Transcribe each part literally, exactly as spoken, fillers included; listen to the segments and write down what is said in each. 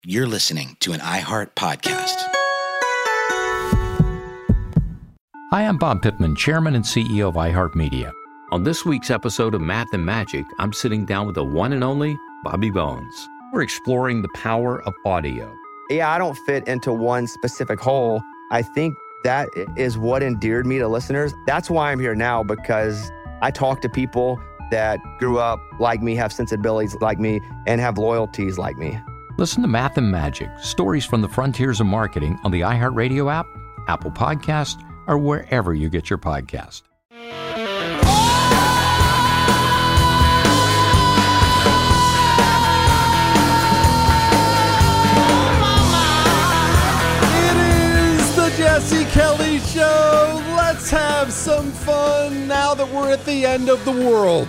You're listening to an iHeart podcast. Hi, I'm Bob Pittman, Chairman and C E O of iHeartMedia. On this week's episode of Math and Magic, I'm sitting down with the one and only Bobby Bones. We're exploring the power of audio. Yeah, I don't fit into one specific hole. I think that is what endeared me to listeners. That's why I'm here now, because I talk to people that grew up like me, have sensibilities like me, and have loyalties like me. Listen to Math and Magic, stories from the frontiers of marketing on the iHeartRadio app, Apple Podcast, or wherever you get your podcast. It is the Jesse Kelly Show. Let's have some fun now that we're at the end of the world.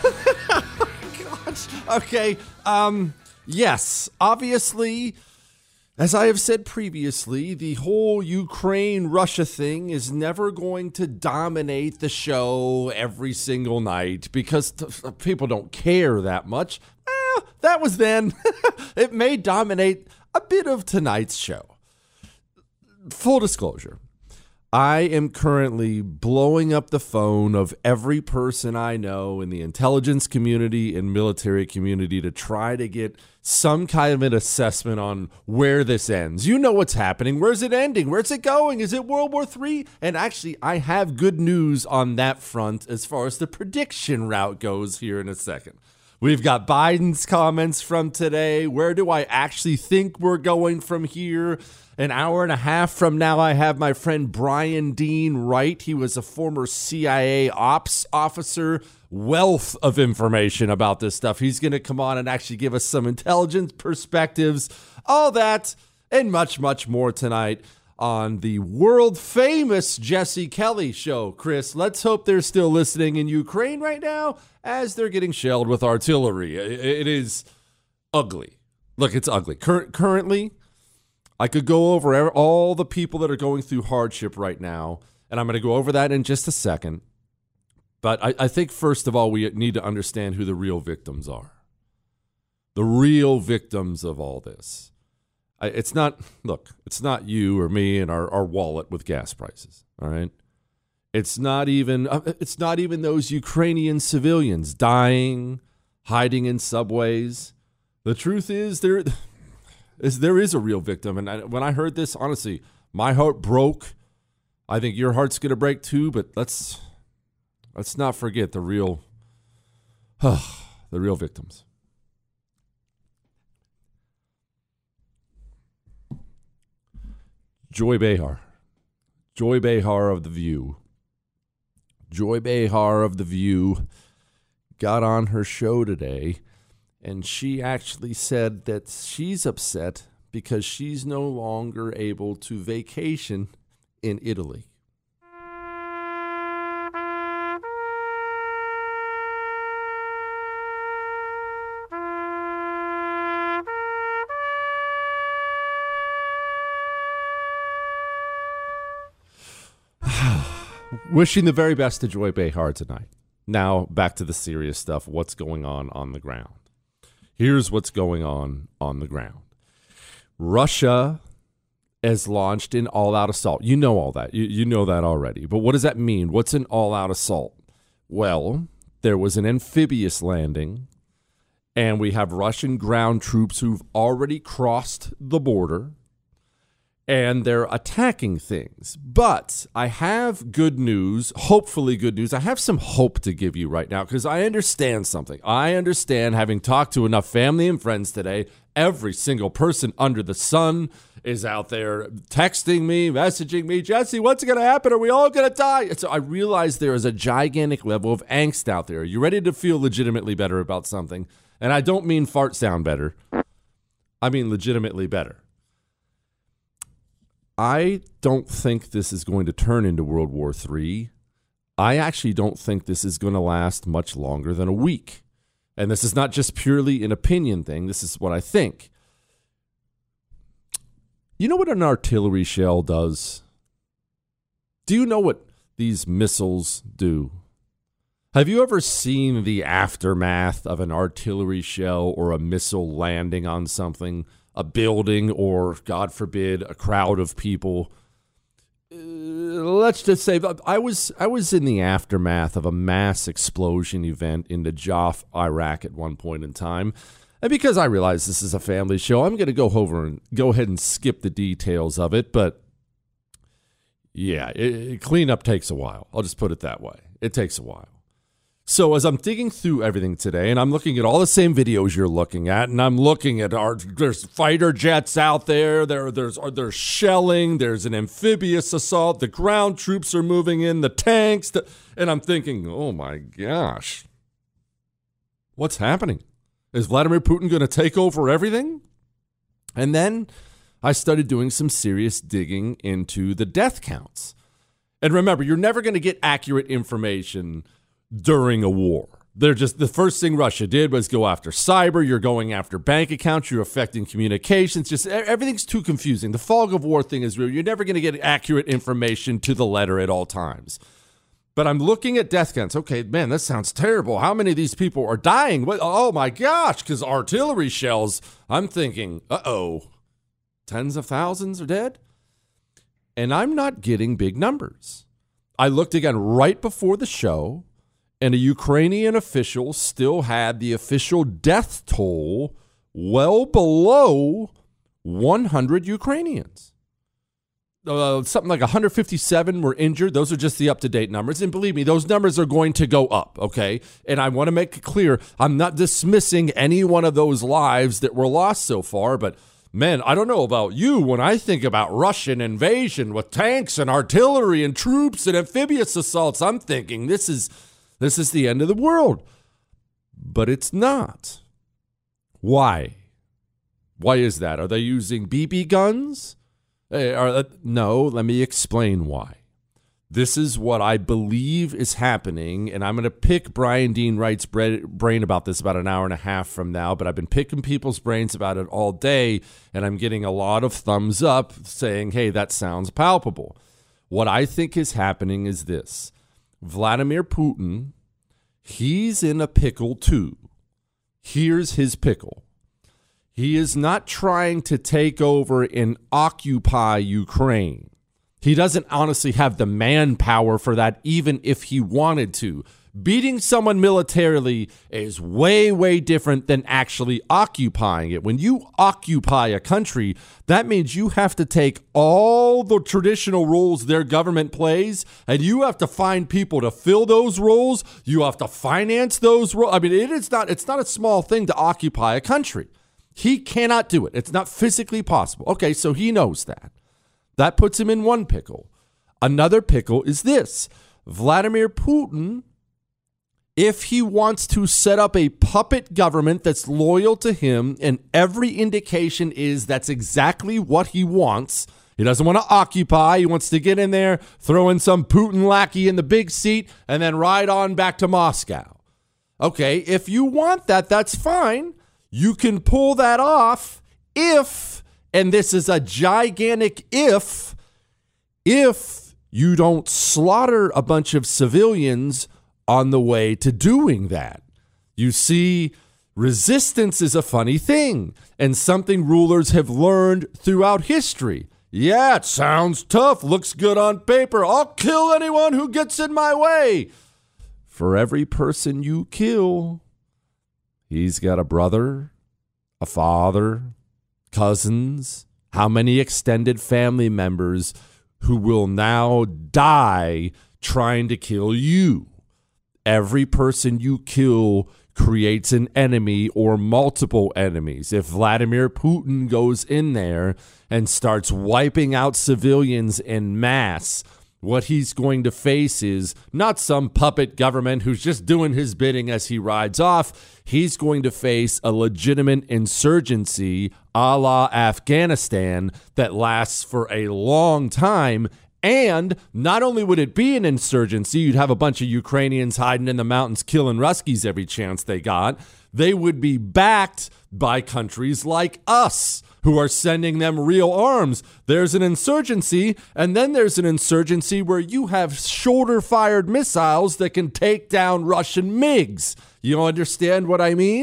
Gosh. Okay, um... Yes, obviously, as I have said previously, the whole Ukraine-Russia thing is never going to dominate the show every single night because t- people don't care that much. Eh, that was then. It may dominate a bit of tonight's show. Full disclosure, I am currently blowing up the phone of every person I know in the intelligence community and military community to try to get some kind of an assessment on where this ends. You know what's happening. Where's it ending? Where's it going? Is it World War Three? And actually, I have good news on that front as far as the prediction route goes here in a second. We've got Biden's comments from today. Where do I actually think we're going from here? An hour and a half from now, I have my friend Brian Dean Wright. He was a former C I A ops officer. Wealth of information about this stuff. He's going to come on and actually give us some intelligence perspectives, all that, and much, much more tonight on the world-famous Jesse Kelly Show. Chris, let's hope they're still listening in Ukraine right now as they're getting shelled with artillery. It is ugly. Look, it's ugly. Cur- currently, I could go over all the people that are going through hardship right now, and I'm going to go over that in just a second. But I, I think, first of all, we need to understand who the real victims are. The real victims of all this. I, it's not, look, it's not you or me and our, our wallet with gas prices, all right? It's not even, it's not even those Ukrainian civilians dying, hiding in subways. The truth is there is, there is a real victim. And I, when I heard this, honestly, my heart broke. I think your heart's going to break too, but let's... Let's not forget the real, uh, the real victims. Joy Behar. Joy Behar of The View. Joy Behar of The View got on her show today, and she actually said that she's upset because she's no longer able to vacation in Italy. Wishing the very best to Joy Behar tonight. Now, back to the serious stuff. What's going on on the ground? Here's what's going on on the ground. Russia has launched an all-out assault. You know all that. You, you know that already. But what does that mean? What's an all-out assault? Well, there was an amphibious landing, and we have Russian ground troops who've already crossed the border, and they're attacking things. But I have good news, hopefully good news. I have some hope to give you right now because I understand something. I understand, having talked to enough family and friends today, every single person under the sun is out there texting me, messaging me, Jesse, what's going to happen? Are we all going to die? And so I realize there is a gigantic level of angst out there. You're ready to feel legitimately better about something. And I don't mean fart sound better. I mean legitimately better. I don't think this is going to turn into World War Three. I actually don't think this is going to last much longer than a week. And this is not just purely an opinion thing. This is what I think. You know what an artillery shell does? Do you know what these missiles do? Have you ever seen the aftermath of an artillery shell or a missile landing on something? a building or, God forbid, a crowd of people. Uh, let's just say I was I was in the aftermath of a mass explosion event in Najaf, Iraq at one point in time. And because I realize this is a family show, I'm going to go over and go ahead and skip the details of it. But yeah, it, it, cleanup takes a while. I'll just put it that way. It takes a while. So as I'm digging through everything today, and I'm looking at all the same videos you're looking at, and I'm looking at our there's fighter jets out there, there there's there's shelling, there's an amphibious assault, the ground troops are moving in, the tanks, the, and I'm thinking, oh my gosh, what's happening? Is Vladimir Putin going to take over everything? And then I started doing some serious digging into the death counts. And remember, you're never going to get accurate information during a war. They're just the first thing Russia did was go after cyber. You're going after bank accounts. You're affecting communications. Just everything's too confusing. The fog of war thing is real. You're never going to get accurate information to the letter at all times. But I'm looking at death counts. Okay, man, that sounds terrible. How many of these people are dying? What? Oh my gosh, because artillery shells. I'm thinking, uh-oh, tens of thousands are dead? And I'm not getting big numbers. I looked again right before the show, and a Ukrainian official still had the official death toll well below one hundred Ukrainians. Uh, something like one hundred fifty-seven were injured. Those are just the up-to-date numbers. And believe me, those numbers are going to go up, okay? And I want to make it clear, I'm not dismissing any one of those lives that were lost so far, but man, I don't know about you. When I think about Russian invasion with tanks and artillery and troops and amphibious assaults, I'm thinking this is this is the end of the world. But it's not. Why? Why is that? Are they using B B guns? Hey, are, no, let me explain why. This is what I believe is happening, and I'm going to pick Brian Dean Wright's brain about this about an hour and a half from now, but I've been picking people's brains about it all day, and I'm getting a lot of thumbs up saying, hey, that sounds palpable. What I think is happening is this. Vladimir Putin, he's in a pickle too. Here's his pickle. He is not trying to take over and occupy Ukraine. He doesn't honestly have the manpower for that, even if he wanted to. Beating someone militarily is way, way different than actually occupying it. When you occupy a country, that means you have to take all the traditional roles their government plays, and you have to find people to fill those roles. You have to finance those roles. I mean, it is not, it's not a small thing to occupy a country. He cannot do it. It's not physically possible. Okay, so he knows that. That puts him in one pickle. Another pickle is this. Vladimir Putin, if he wants to set up a puppet government that's loyal to him, and every indication is that's exactly what he wants. He doesn't want to occupy. He wants to get in there, throw in some Putin lackey in the big seat, and then ride on back to Moscow. Okay, if you want that, that's fine. You can pull that off if, and this is a gigantic if, if you don't slaughter a bunch of civilians on the way to doing that. You see, resistance is a funny thing and something rulers have learned throughout history. Yeah, it sounds tough, looks good on paper. I'll kill anyone who gets in my way. For every person you kill, he's got a brother, a father, cousins, how many extended family members who will now die trying to kill you. Every person you kill creates an enemy or multiple enemies. If Vladimir Putin goes in there and starts wiping out civilians en masse, what he's going to face is not some puppet government who's just doing his bidding as he rides off. He's going to face a legitimate insurgency a la Afghanistan that lasts for a long time. And not only would it be an insurgency, you'd have a bunch of Ukrainians hiding in the mountains killing Ruskies every chance they got. They would be backed by countries like us, who are sending them real arms. There's an insurgency, and then there's an insurgency where you have shoulder-fired missiles that can take down Russian MiGs. You understand what I mean?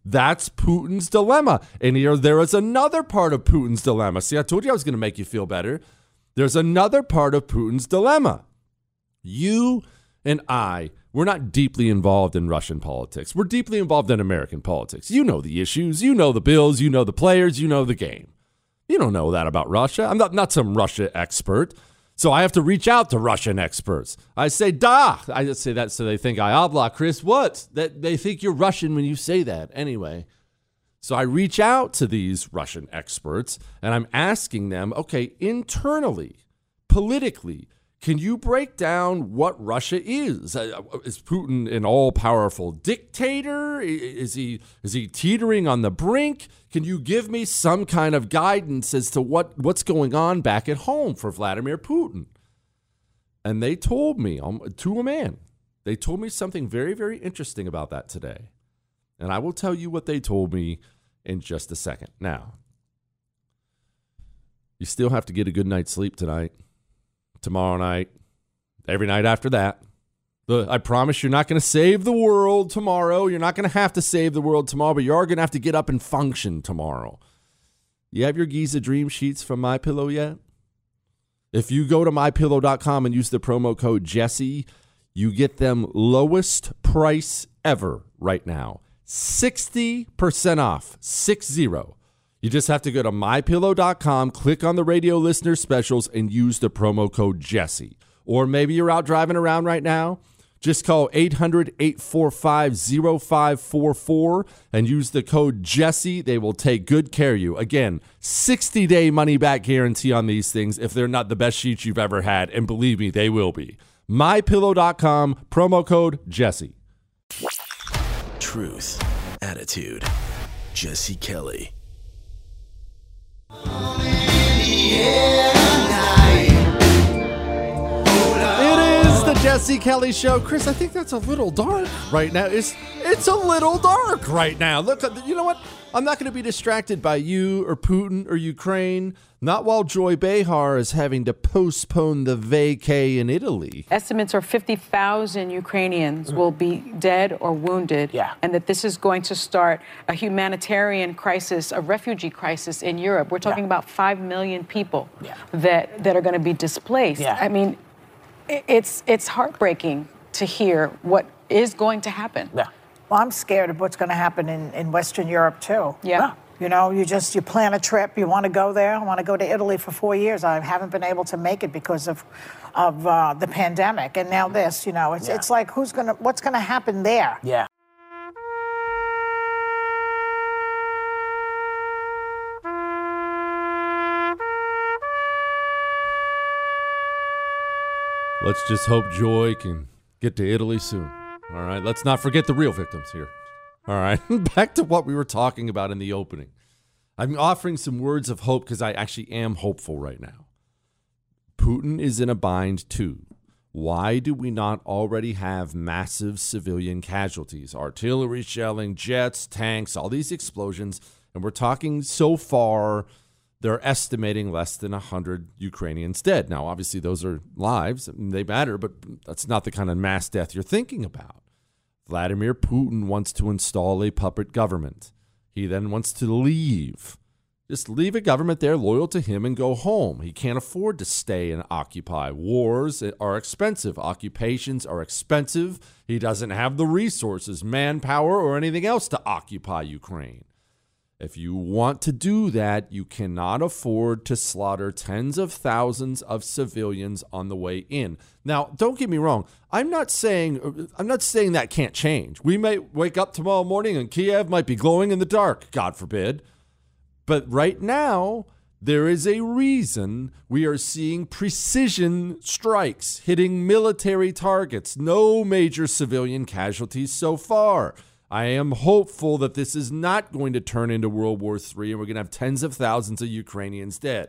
That's Putin's dilemma. And here, there is another part of Putin's dilemma. See, I told you I was going to make you feel better. There's another part of Putin's dilemma. You and I, we're not deeply involved in Russian politics. We're deeply involved in American politics. You know the issues. You know the bills. You know the players. You know the game. You don't know that about Russia. I'm not, not some Russia expert. So I have to reach out to Russian experts. I say, da. I just say that so they think I obla, Chris. What? That they think you're Russian when you say that. Anyway, so I reach out to these Russian experts, and I'm asking them, okay, internally, politically, can you break down what Russia is? Uh, is Putin an all-powerful dictator? Is he is he teetering on the brink? Can you give me some kind of guidance as to what, what's going on back at home for Vladimir Putin? And they told me, um, to a man, they told me something very, very interesting about that today. And I will tell you what they told me in just a second. Now, you still have to get a good night's sleep tonight. Tomorrow night, every night after that. The, I promise you're not going to save the world tomorrow. You're not going to have to save the world tomorrow, but you are going to have to get up and function tomorrow. You have your Giza Dream Sheets from MyPillow yet? If you go to my pillow dot com and use the promo code Jesse, you get them lowest price ever right now. sixty percent off, six zero. You just have to go to my pillow dot com, click on the radio listener specials, and use the promo code Jesse. Or maybe you're out driving around right now. Just call eight hundred, eight four five, zero five four four and use the code Jesse. They will take good care of you. Again, sixty-day money-back guarantee on these things if they're not the best sheets you've ever had. And believe me, they will be. my pillow dot com, promo code Jesse. Truth, attitude, Jesse Kelly. It is the Jesse Kelly Show. Chris, I think that's a little dark right now. It's it's a little dark right now. Look, you know what? I'm not going to be distracted by you or Putin or Ukraine. Not while Joy Behar is having to postpone the vacay in Italy. Estimates are fifty thousand Ukrainians will be dead or wounded, yeah. and that this is going to start a humanitarian crisis, a refugee crisis in Europe. We're talking yeah. about five million people yeah. that, that are going to be displaced. Yeah. I mean, it's, it's heartbreaking to hear what is going to happen. Yeah. Well, I'm scared of what's going to happen in, in Western Europe, too. Yeah. yeah. You know, you just, you plan a trip, you want to go there. I want to go to Italy for four years. I haven't been able to make it because of of uh, the pandemic. And now this, you know, it's yeah. it's like, who's going to, what's going to happen there? Yeah. Let's just hope Joy can get to Italy soon. All right, let's not forget the real victims here. All right, back to what we were talking about in the opening. I'm offering some words of hope because I actually am hopeful right now. Putin is in a bind too. Why do we not already have massive civilian casualties? Artillery shelling, jets, tanks, all these explosions. And we're talking so far, they're estimating less than one hundred Ukrainians dead. Now, obviously, those are lives. They matter, but that's not the kind of mass death you're thinking about. Vladimir Putin wants to install a puppet government. He then wants to leave. Just leave a government there loyal to him and go home. He can't afford to stay and occupy. Wars are expensive. Occupations are expensive. He doesn't have the resources, manpower, or anything else to occupy Ukraine. If you want to do that, you cannot afford to slaughter tens of thousands of civilians on the way in. Now, don't get me wrong. I'm not saying I'm not saying that can't change. We may wake up tomorrow morning and Kiev might be glowing in the dark, God forbid. But right now, there is a reason we are seeing precision strikes hitting military targets. No major civilian casualties so far. I am hopeful that this is not going to turn into World War Three and we're going to have tens of thousands of Ukrainians dead.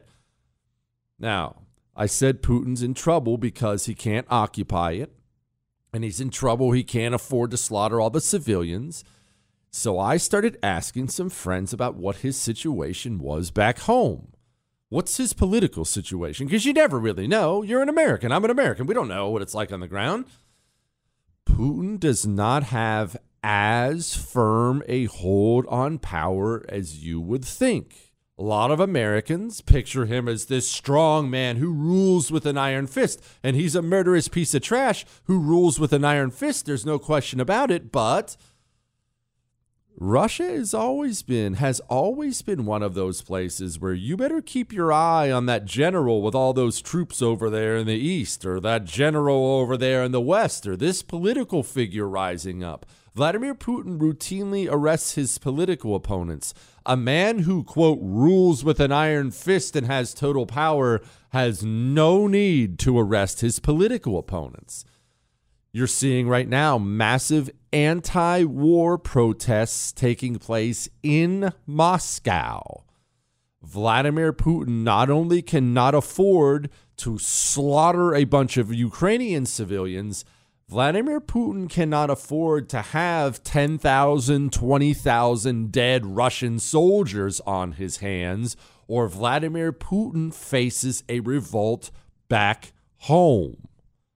Now, I said Putin's in trouble because he can't occupy it, and he's in trouble. He can't afford to slaughter all the civilians. So I started asking some friends about what his situation was back home. What's his political situation? Because you never really know. You're an American. I'm an American. We don't know what it's like on the ground. Putin does not have as firm a hold on power as you would think. A lot of Americans picture him as this strong man who rules with an iron fist, and he's a murderous piece of trash who rules with an iron fist. There's no question about it, but Russia has always been, has always been one of those places where you better keep your eye on that general with all those troops over there in the east, or that general over there in the west, or this political figure rising up. Vladimir Putin routinely arrests his political opponents. A man who, quote, rules with an iron fist and has total power has no need to arrest his political opponents. You're seeing right now massive anti-war protests taking place in Moscow. Vladimir Putin not only cannot afford to slaughter a bunch of Ukrainian civilians, Vladimir Putin cannot afford to have ten thousand, twenty thousand dead Russian soldiers on his hands, or Vladimir Putin faces a revolt back home.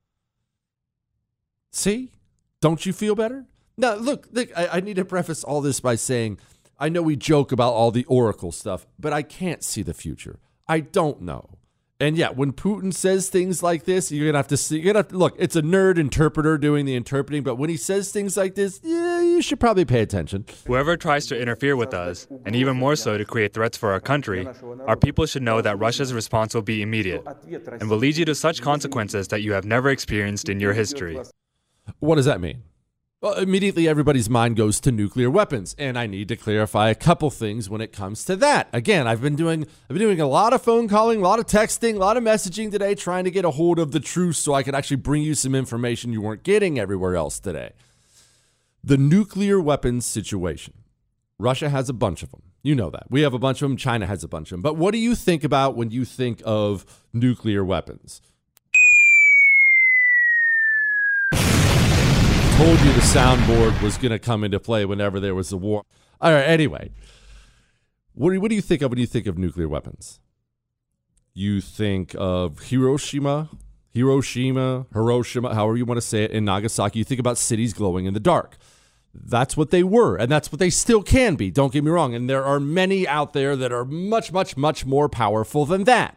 See? Don't you feel better? Now, look, look I, I need to preface all this by saying, I know we joke about all the Oracle stuff, but I can't see the future. I don't know. And yeah, when Putin says things like this, you're going to have to see, you're going to have to, look, it's a nerd interpreter doing the interpreting, but when he says things like this, yeah, you should probably pay attention. Whoever tries to interfere with us, and even more so to create threats for our country, our people should know that Russia's response will be immediate and will lead you to such consequences that you have never experienced in your history. What does that mean? Well, immediately everybody's mind goes to nuclear weapons, and I need to clarify a couple things when it comes to that. Again, I've been doing I've been doing a lot of phone calling, a lot of texting, a lot of messaging today, trying to get a hold of the truth so I could actually bring you some information you weren't getting everywhere else today. The nuclear weapons situation. Russia has a bunch of them. You know that. We have a bunch of them. China has a bunch of them. But what do you think about when you think of nuclear weapons? Told you the soundboard was going to come into play whenever there was a war. All right, anyway. What do, what do you think of when you think of nuclear weapons? You think of Hiroshima, Hiroshima, Hiroshima, however you want to say it, in Nagasaki. You think about cities glowing in the dark. That's what they were, and that's what they still can be. Don't get me wrong. And there are many out there that are much, much, much more powerful than that.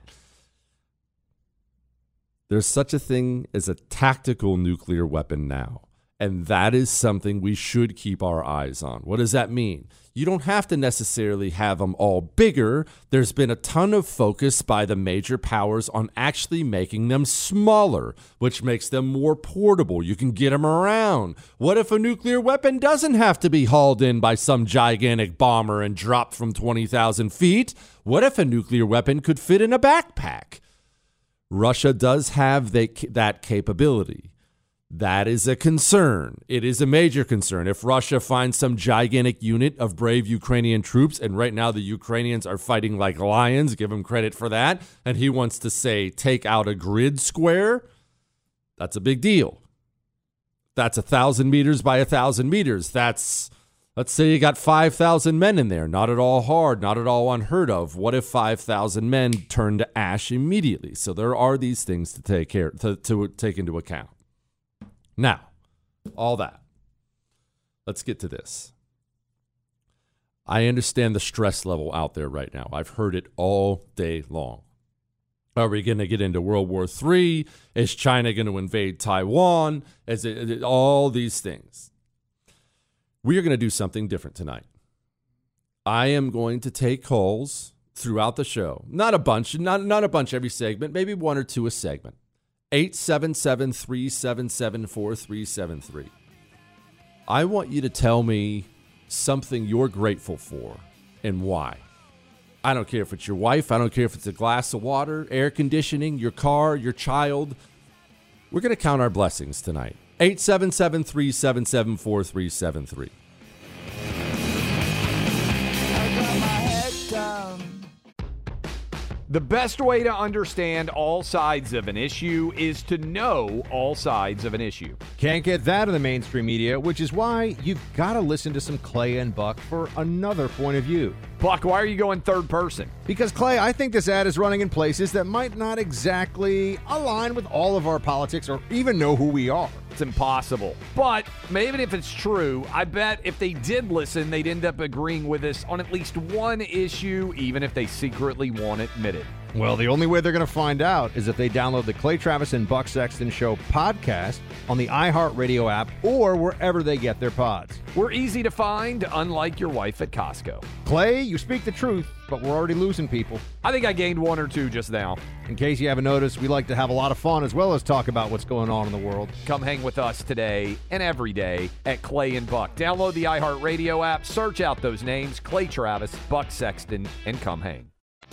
There's such a thing as a tactical nuclear weapon now. And that is something we should keep our eyes on. What does that mean? You don't have to necessarily have them all bigger. There's been a ton of focus by the major powers on actually making them smaller, which makes them more portable. You can get them around. What if a nuclear weapon doesn't have to be hauled in by some gigantic bomber and dropped from twenty thousand feet? What if a nuclear weapon could fit in a backpack? Russia does have they, that capability. That is a concern. It is a major concern. If Russia finds some gigantic unit of brave Ukrainian troops, and right now the Ukrainians are fighting like lions, give him credit for that, and he wants to, say, take out a grid square, that's a big deal. That's a thousand meters by a thousand meters. That's, let's say you got five thousand men in there. Not at all hard, not at all unheard of. What if five thousand men turn to ash immediately? So there are these things to take care, to, to take into account. Now, all that. Let's get to this. I understand the stress level out there right now. I've heard it all day long. Are we going to get into World War Three? Is China going to invade Taiwan? Is it, is it all these things? We are going to do something different tonight. I am going to take calls throughout the show. Not a bunch, not, not a bunch every segment, maybe one or two a segment. eight seven seven, three seven seven, four three seven three. I want you to tell me something you're grateful for and why. I don't care if it's your wife. I don't care if it's a glass of water, air conditioning, your car, your child. We're going to count our blessings tonight. eight seven seven, three seven seven, four three seven three. The best way to understand all sides of an issue is to know all sides of an issue. Can't get that in the mainstream media, which is why you've got to listen to some Clay and Buck for another point of view. Buck, why are you going third person? Because, Clay, I think this ad is running in places that might not exactly align with all of our politics or even know who we are. It's impossible. But maybe if it's true, I bet if they did listen, they'd end up agreeing with us on at least one issue, even if they secretly won't admit it. Well, the only way they're going to find out is if they download the Clay Travis and Buck Sexton Show podcast on the iHeartRadio app or wherever they get their pods. We're easy to find, unlike your wife at Costco. Clay, you speak the truth, but we're already losing people. I think I gained one or two just now. In case you haven't noticed, we like to have a lot of fun as well as talk about what's going on in the world. Come hang with us today and every day at Clay and Buck. Download the iHeartRadio app, search out those names, Clay Travis, Buck Sexton, and come hang.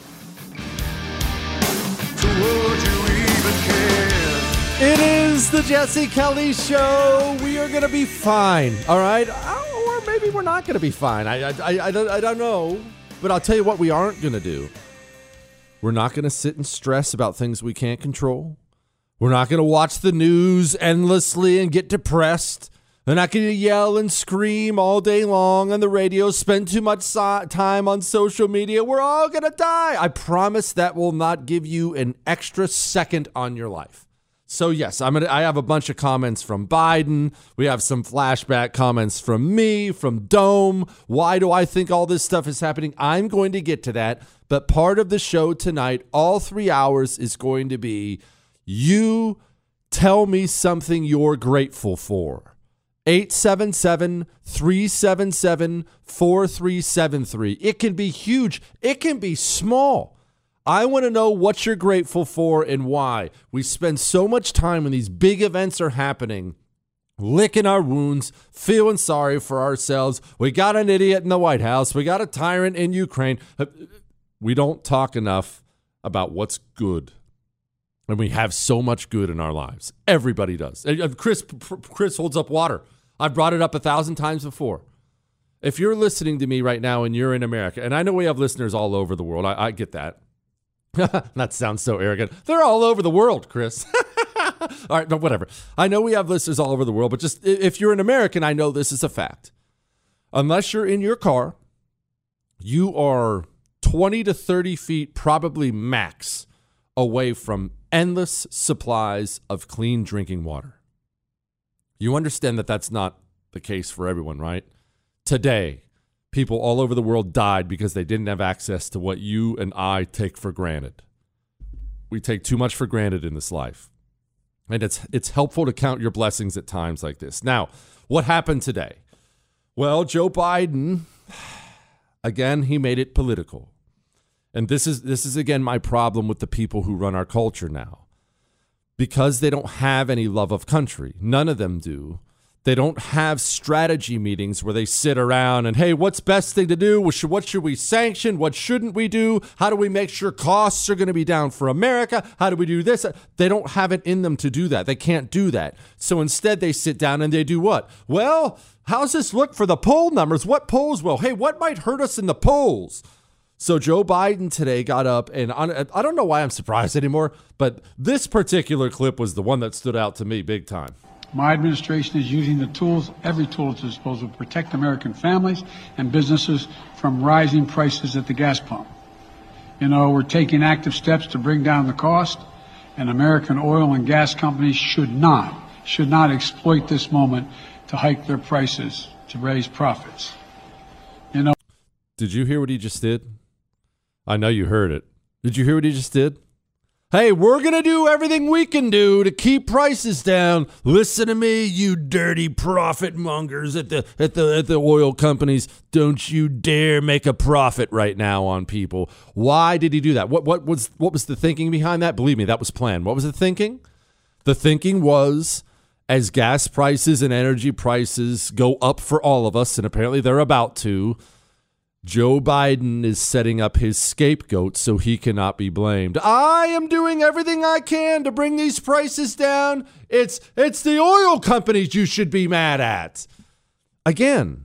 It is the Jesse Kelly Show. We are going to be fine, all right? Or maybe we're not going to be fine. I, I, I, I, don't, I don't know. But I'll tell you what we aren't going to do. We're not going to sit and stress about things we can't control. We're not going to watch the news endlessly and get depressed. We're not going to yell and scream all day long on the radio, spend too much so- time on social media. We're all going to die. I promise that will not give you an extra second on your life. So yes, I'm gonna. I have a bunch of comments from Biden. We have some flashback comments from me, from Dome. Why do I think all this stuff is happening? I'm going to get to that. But part of the show tonight, all three hours, is going to be you tell me something you're grateful for. eight seven seven, three seven seven, four three seven three. It can be huge. It can be small. I want to know what you're grateful for and why. We spend so much time when these big events are happening, licking our wounds, feeling sorry for ourselves. We got an idiot in the White House. We got a tyrant in Ukraine. We don't talk enough about what's good. And we have so much good in our lives. Everybody does. Chris, Chris holds up water. I've brought it up a thousand times before. If you're listening to me right now and you're in America, and I know we have listeners all over the world. I, I get that. That sounds so arrogant. They're all over the world, Chris. All right, but whatever. I know we have listeners all over the world, but just if you're an American, I know this is a fact. Unless you're in your car, you are twenty to thirty feet, probably max, away from endless supplies of clean drinking water. You understand that that's not the case for everyone, right? Today, people all over the world died because they didn't have access to what you and I take for granted. We take too much for granted in this life. And it's it's helpful to count your blessings at times like this. Now, what happened today? Well, Joe Biden, again, he made it political. And this is this is again my problem with the people who run our culture now. Because they don't have any love of country. None of them do. They don't have strategy meetings where they sit around and, hey, what's best thing to do? What should, what should we sanction? What shouldn't we do? How do we make sure costs are going to be down for America? How do we do this? They don't have it in them to do that. They can't do that. So instead they sit down and they do what? Well, how's this look for the poll numbers? What polls will? Hey, what might hurt us in the polls? So Joe Biden today got up, and I don't know why I'm surprised anymore, but this particular clip was the one that stood out to me big time. My administration is using the tools, every tool at its disposal, to protect American families and businesses from rising prices at the gas pump. You know, we're taking active steps to bring down the cost, and American oil and gas companies should not, should not exploit this moment to hike their prices, to raise profits. You know. Did you hear what he just did? I know you heard it. Did you hear what he just did? Hey, we're going to do everything we can do to keep prices down. Listen to me, you dirty profit mongers at the at the at the oil companies. Don't you dare make a profit right now on people. Why did he do that? What what was what was the thinking behind that? Believe me, that was planned. What was the thinking? The thinking was, as gas prices and energy prices go up for all of us, and apparently they're about to, Joe Biden is setting up his scapegoat so he cannot be blamed. I am doing everything I can to bring these prices down. It's it's the oil companies you should be mad at. Again,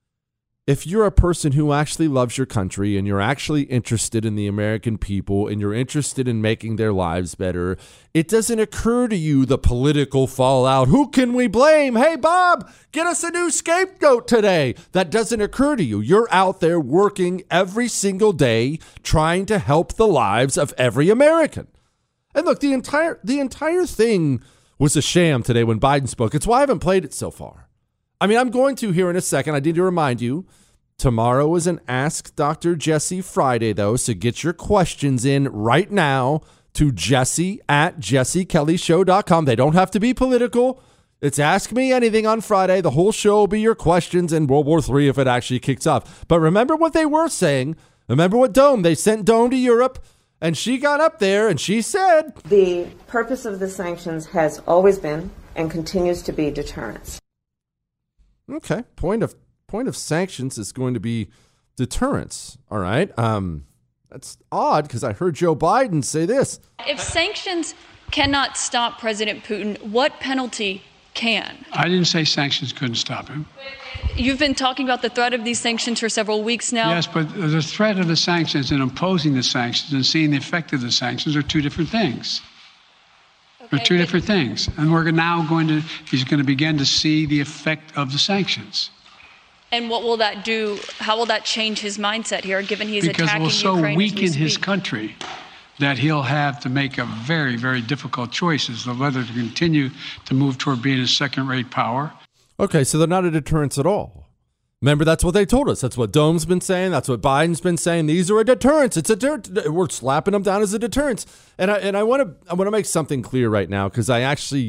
if you're a person who actually loves your country and you're actually interested in the American people and you're interested in making their lives better, it doesn't occur to you the political fallout. Who can we blame? Hey, Bob, get us a new scapegoat today. That doesn't occur to you. You're out there working every single day trying to help the lives of every American. And look, the entire the entire thing was a sham today when Biden spoke. It's why I haven't played it so far. I mean, I'm going to here in a second. I need to remind you, tomorrow is an Ask Doctor Jesse Friday, though, so get your questions in right now to Jesse at jesse kelly show dot com. They don't have to be political. It's Ask Me Anything on Friday. The whole show will be your questions in World War Three if it actually kicks off. But remember what they were saying. Remember what Dome, they sent Dome to Europe, and she got up there and she said, the purpose of the sanctions has always been and continues to be deterrence. Okay, point of point of sanctions is going to be deterrence. All right. Um, that's odd because I heard Joe Biden say this. If sanctions cannot stop President Putin, what penalty can? I didn't say sanctions couldn't stop him. You've been talking about the threat of these sanctions for several weeks now. Yes, but the threat of the sanctions and imposing the sanctions and seeing the effect of the sanctions are two different things. Okay, They're two different things. And we're now going to, he's going to begin to see the effect of the sanctions. And what will that do? How will that change his mindset here, given he's because attacking it will so Ukraine weaken as we his speak? country that he'll have to make a very, very difficult choices of whether to continue to move toward being a second-rate power. Okay, so they're not a deterrence at all. Remember, that's what they told us. That's what Dome's been saying. That's what Biden's been saying. These are a deterrence. It's a deterrent. We're slapping them down as a deterrence. And I and I want to I want to make something clear right now because I actually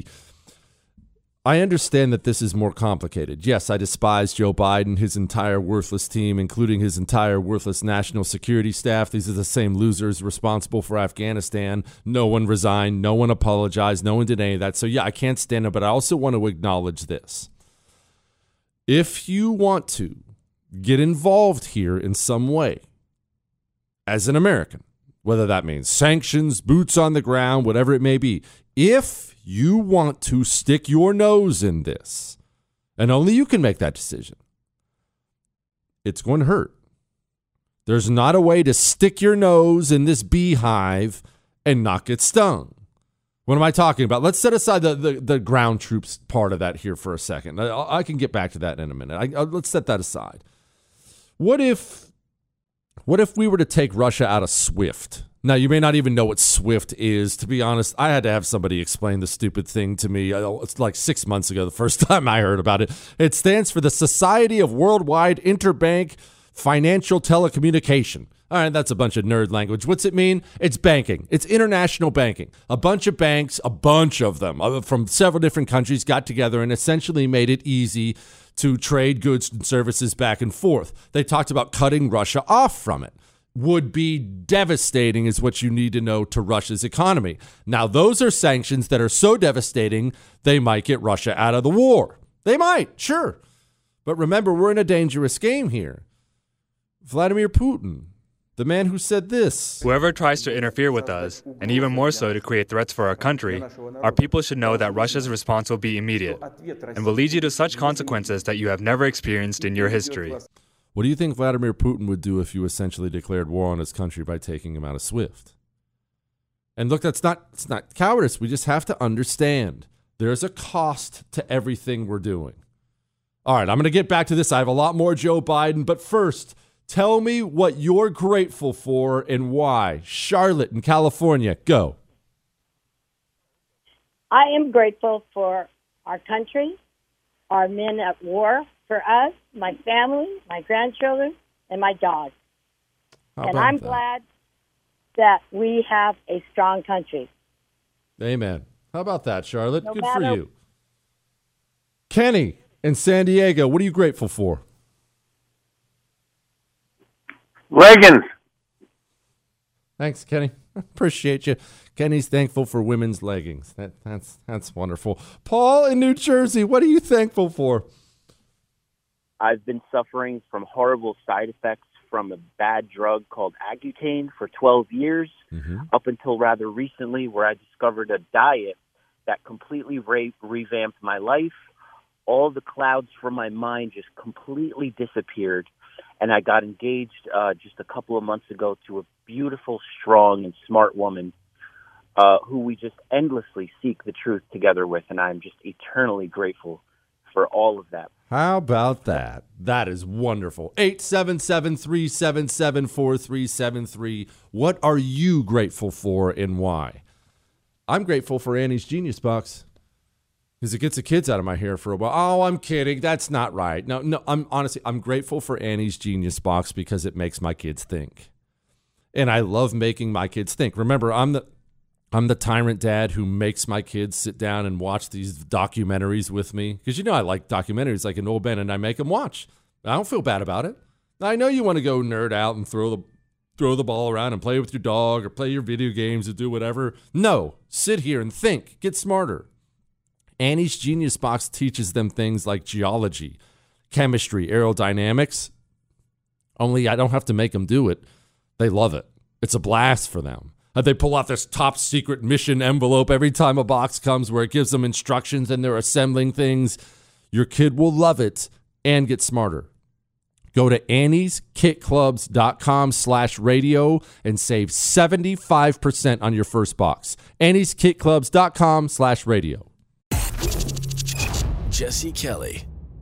I understand that this is more complicated. Yes, I despise Joe Biden, his entire worthless team, including his entire worthless national security staff. These are the same losers responsible for Afghanistan. No one resigned. No one apologized. No one did any of that. So yeah, I can't stand it. But I also want to acknowledge this. If you want to get involved here in some way as an American, whether that means sanctions, boots on the ground, whatever it may be, if you want to stick your nose in this, and only you can make that decision, it's going to hurt. There's not a way to stick your nose in this beehive and not get stung. What am I talking about? Let's set aside the, the, the ground troops part of that here for a second. I, I can get back to that in a minute. I, I, let's set that aside. What if, what if we were to take Russia out of SWIFT? Now, you may not even know what SWIFT is. To be honest, I had to have somebody explain the stupid thing to me. It's like six months ago, the first time I heard about it. It stands for the Society of Worldwide Interbank Financial Telecommunication. All right, that's a bunch of nerd language. What's it mean? It's banking. It's international banking. A bunch of banks, a bunch of them from several different countries got together and essentially made it easy to trade goods and services back and forth. They talked about cutting Russia off from it. Would be devastating is what you need to know to Russia's economy. Now, those are sanctions that are so devastating, they might get Russia out of the war. They might, sure. But remember, we're in a dangerous game here. Vladimir Putin, the man who said this. Whoever tries to interfere with us, and even more so to create threats for our country, our people should know that Russia's response will be immediate and will lead you to such consequences that you have never experienced in your history. What do you think Vladimir Putin would do if you essentially declared war on his country by taking him out of SWIFT? And look, that's not, it's not cowardice. We just have to understand there's a cost to everything we're doing. All right, I'm going to get back to this. I have a lot more Joe Biden, but first, tell me what you're grateful for and why. Charlotte in California, go. I am grateful for our country, our men at war, for us, my family, my grandchildren, and my dog. How and I'm that? glad that we have a strong country. Amen. How about that, Charlotte? No Good matter- for you. Kenny in San Diego, what are you grateful for? Leggings. Thanks, Kenny. Appreciate you. Kenny's thankful for women's leggings. That, that's that's wonderful. Paul in New Jersey, what are you thankful for? I've been suffering from horrible side effects from a bad drug called Accutane for twelve years, mm-hmm. up until rather recently where I discovered a diet that completely re- revamped my life. All the clouds from my mind just completely disappeared. And I got engaged uh, just a couple of months ago to a beautiful, strong, and smart woman uh, who we just endlessly seek the truth together with. And I'm just eternally grateful for all of that. How about that? That is wonderful. eight seven seven, three seven seven, four three seven three. What are you grateful for and why? I'm grateful for Annie's Genius Box. Because it gets the kids out of my hair for a while. Oh, I'm kidding. That's not right. No, no, I'm honestly, I'm grateful for Annie's Genius Box because it makes my kids think. And I love making my kids think. Remember, I'm the I'm the tyrant dad who makes my kids sit down and watch these documentaries with me. Because you know I like documentaries like an old Ben, and I make them watch. I don't feel bad about it. I know you want to go nerd out and throw the throw the ball around and play with your dog or play your video games or do whatever. No, sit here and think. Get smarter. Annie's Genius Box teaches them things like geology, chemistry, aerodynamics. Only I don't have to make them do it. They love it. It's a blast for them. They pull out this top secret mission envelope every time a box comes where it gives them instructions and they're assembling things. Your kid will love it and get smarter. Go to annies kit clubs dot com slash radio and save seventy-five percent on your first box. annies kit clubs dot com slash radio. Jesse Kelly.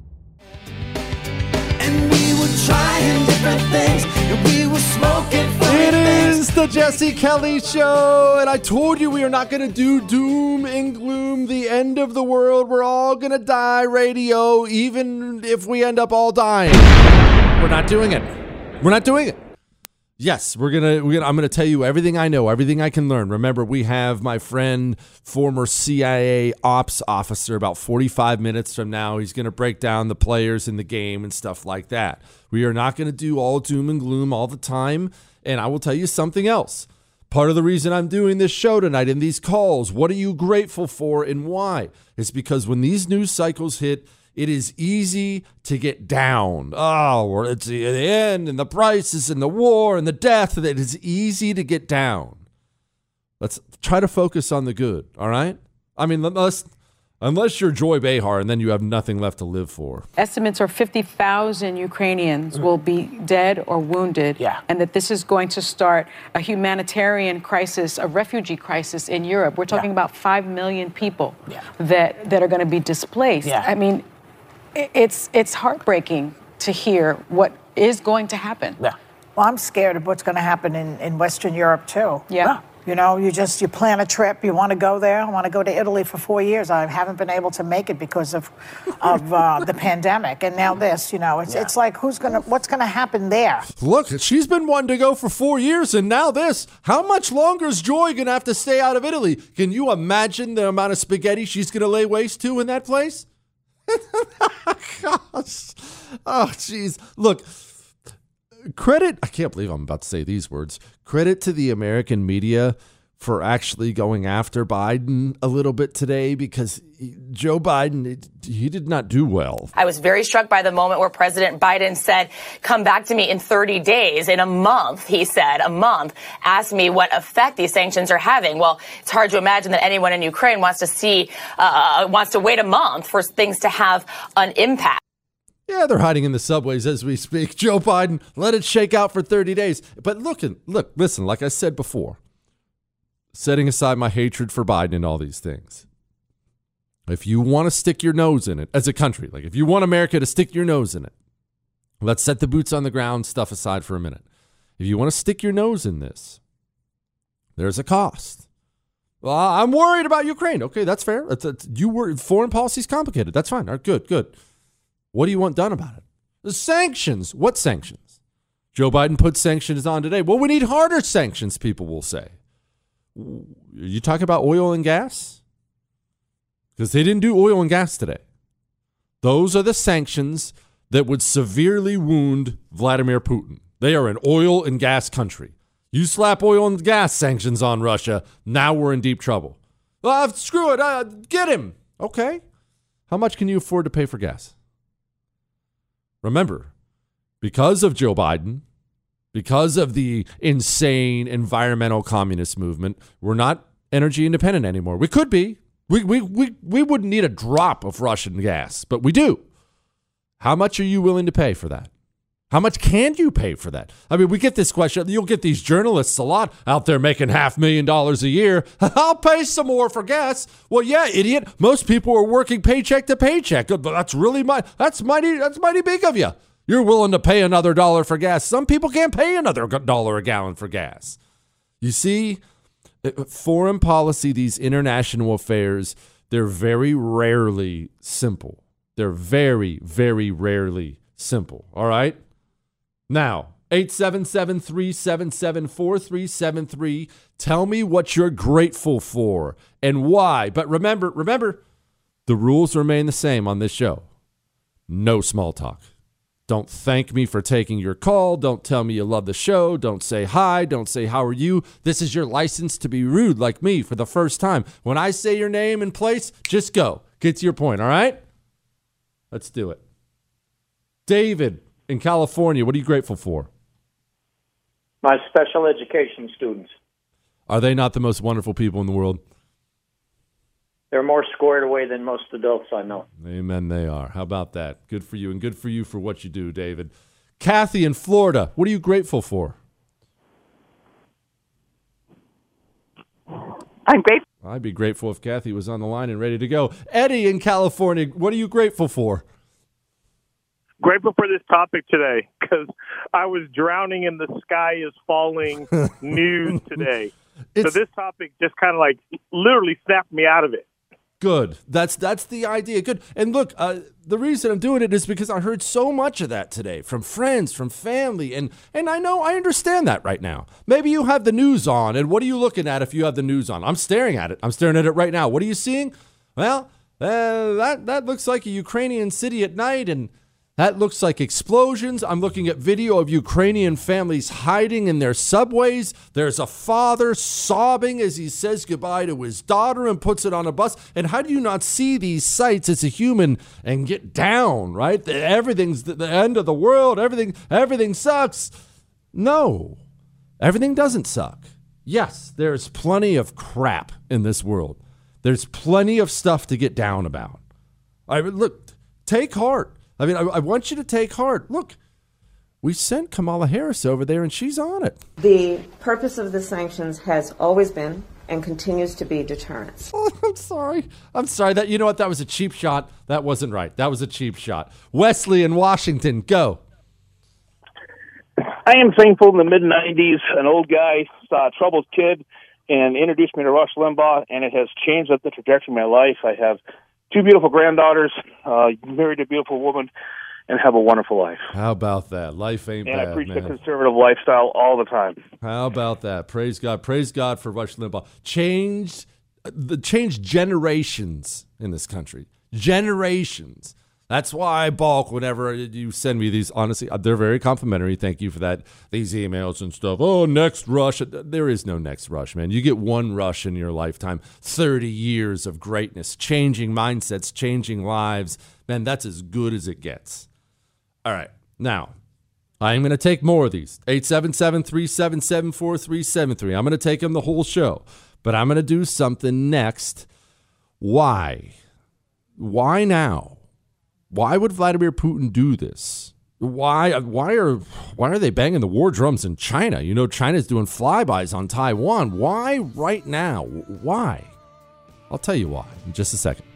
And we were trying different things, and we were smoking funny It things. is the Jesse Kelly Show, and I told you we are not going to do doom and gloom, the end of the world. We're all going to die radio, even if we end up all dying. We're not doing it. We're not doing it. Yes, we're gonna, we're gonna. I'm gonna tell you everything I know, everything I can learn. Remember, we have my friend, former C I A ops officer, about forty-five minutes from now. He's gonna break down the players in the game and stuff like that. We are not gonna do all doom and gloom all the time. And I will tell you something else. Part of the reason I'm doing this show tonight and these calls, what are you grateful for and why? Is because when these news cycles hit, it is easy to get down. Oh, it's the end and the prices and the war and the death. It is easy to get down. Let's try to focus on the good, all right? I mean, unless, unless you're Joy Behar and then you have nothing left to live for. Estimates are fifty thousand Ukrainians will be dead or wounded, yeah. and that this is going to start a humanitarian crisis, a refugee crisis in Europe. We're talking yeah. about five million people yeah. that, that are going to be displaced. Yeah. I mean, It's it's heartbreaking to hear what is going to happen. Yeah. Well, I'm scared of what's going to happen in, in Western Europe, too. Yeah. yeah. You know, you just, you plan a trip, you want to go there. I want to go to Italy for four years. I haven't been able to make it because of of uh, the pandemic. And now this, you know, it's yeah. it's like, who's going to, what's going to happen there? Look, she's been wanting to go for four years and now this. How much longer is Joy going to have to stay out of Italy? Can you imagine the amount of spaghetti she's going to lay waste to in that place? Gosh. Oh, jeez. Look, credit, I can't believe I'm about to say these words. Credit to the American media for actually going after Biden a little bit today because he, Joe Biden, he did not do well. I was very struck by the moment where President Biden said, come back to me in thirty days. In a month, he said, a month, asked me what effect these sanctions are having. Well, it's hard to imagine that anyone in Ukraine wants to see, uh, wants to wait a month for things to have an impact. Yeah, they're hiding in the subways as we speak. Joe Biden, let it shake out for thirty days. But look, look, listen, like I said before, setting aside my hatred for Biden and all these things, if you want to stick your nose in it as a country, like if you want America to stick your nose in it, let's set the boots on the ground stuff aside for a minute. If you want to stick your nose in this, there's a cost. Well, I'm worried about Ukraine. Okay, that's fair. It's, it's, you were, foreign policy is complicated. That's fine. All right, good, good. What do you want done about it? The sanctions. What sanctions? Joe Biden put sanctions on today. Well, we need harder sanctions, people will say. You talk about oil and gas? Because they didn't do oil and gas today. Those are the sanctions that would severely wound Vladimir Putin. They are an oil and gas country. You slap oil and gas sanctions on Russia, now we're in deep trouble. Uh, screw it, uh, get him. Okay. How much can you afford to pay for gas? Remember, because of Joe Biden, because of the insane environmental communist movement, we're not energy independent anymore. We could be. We, we, we, we wouldn't need a drop of Russian gas, but we do. How much are you willing to pay for that? How much can you pay for that? I mean, we get this question. You'll get these journalists a lot out there making half million dollars a year. I'll pay some more for gas. Well, yeah, idiot. Most people are working paycheck to paycheck. That's really my, that's mighty, that's mighty big of you. You're willing to pay another dollar for gas. Some people can't pay another dollar a gallon for gas. You see, foreign policy, these international affairs, They're very rarely simple. They're very, very rarely simple. All right? Now, eight seven seven, three seven seven, four three seven three. Tell me what you're grateful for and why. But remember, remember, the rules remain the same on this show. No small talk. Don't thank me for taking your call. Don't tell me you love the show. Don't say hi. Don't say how are you. This is your license to be rude like me for the first time. When I say your name and place, just go. Get to your point, all right? Let's do it. David in California, what are you grateful for? My special education students. Are they not the most wonderful people in the world? They're more squared away than most adults I know. Amen, they are. How about that? Good for you, and good for you for what you do, David. Kathy in Florida, what are you grateful for? I'm grateful. I'd be grateful if Kathy was on the line and ready to go. Eddie in California, what are you grateful for? Grateful for this topic today because I was drowning in the sky is falling news today. It's, so this topic just kind of like literally snapped me out of it. Good. That's that's the idea. Good. And look, uh, the reason I'm doing it is because I heard so much of that today from friends, from family, and and I know I understand that right now. Maybe you have the news on, and what are you looking at if you have the news on? I'm staring at it. I'm staring at it right now. What are you seeing? Well, uh, that that looks like a Ukrainian city at night, and that looks like explosions. I'm looking at video of Ukrainian families hiding in their subways. There's a father sobbing as he says goodbye to his daughter and puts it on a bus. And how do you not see these sights as a human and get down, right? Everything's the end of the world. Everything, everything sucks. No, everything doesn't suck. Yes, there's plenty of crap in this world. There's plenty of stuff to get down about. I mean, look, take heart. I mean, I, I want you to take heart. Look, we sent Kamala Harris over there, and she's on it. The purpose of the sanctions has always been and continues to be deterrence. Oh, I'm sorry. I'm sorry. That you know what? That was a cheap shot. That wasn't right. That was a cheap shot. Wesley in Washington, go. I am thankful in the mid nineties, an old guy saw a troubled kid and introduced me to Rush Limbaugh, and it has changed up the trajectory of my life. I have two beautiful granddaughters, uh, married a beautiful woman, and have a wonderful life. How about that? Life ain't and bad, I preach man. the conservative lifestyle all the time. How about that? Praise God. Praise God for Rush Limbaugh. Changed, the changed generations in this country. Generations. That's why I balk whenever you send me these. Honestly, they're very complimentary. Thank you for that. These emails and stuff. Oh, next Rush. There is no next Rush, man. You get one Rush in your lifetime. thirty years of greatness, changing mindsets, changing lives. Man, that's as good as it gets. All right. Now, I'm going to take more of these. eight seven seven, three seven seven, four three seven three. I'm going to take them the whole show. But I'm going to do something next. Why? Why now? Why would Vladimir Putin do this? Why why are why are they banging the war drums in China? You know, China's doing flybys on Taiwan. Why right now? Why? I'll tell you why in just a second.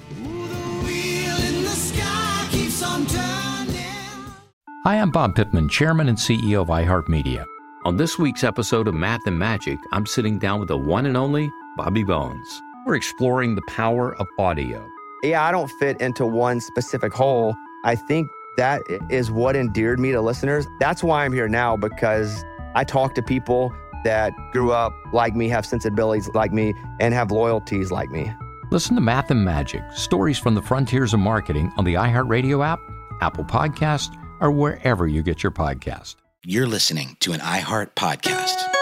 Hi, I'm Bob Pittman, Chairman and C E O of iHeartMedia. On this week's episode of Math and Magic, I'm sitting down with the one and only Bobby Bones. We're exploring the power of audio. Yeah, I don't fit into one specific hole. I think that is what endeared me to listeners. That's why I'm here now, because I talk to people that grew up like me, have sensibilities like me, and have loyalties like me. Listen to Math and Magic, stories from the frontiers of marketing on the iHeartRadio app, Apple Podcast, or wherever you get your podcast. You're listening to an iHeart podcast.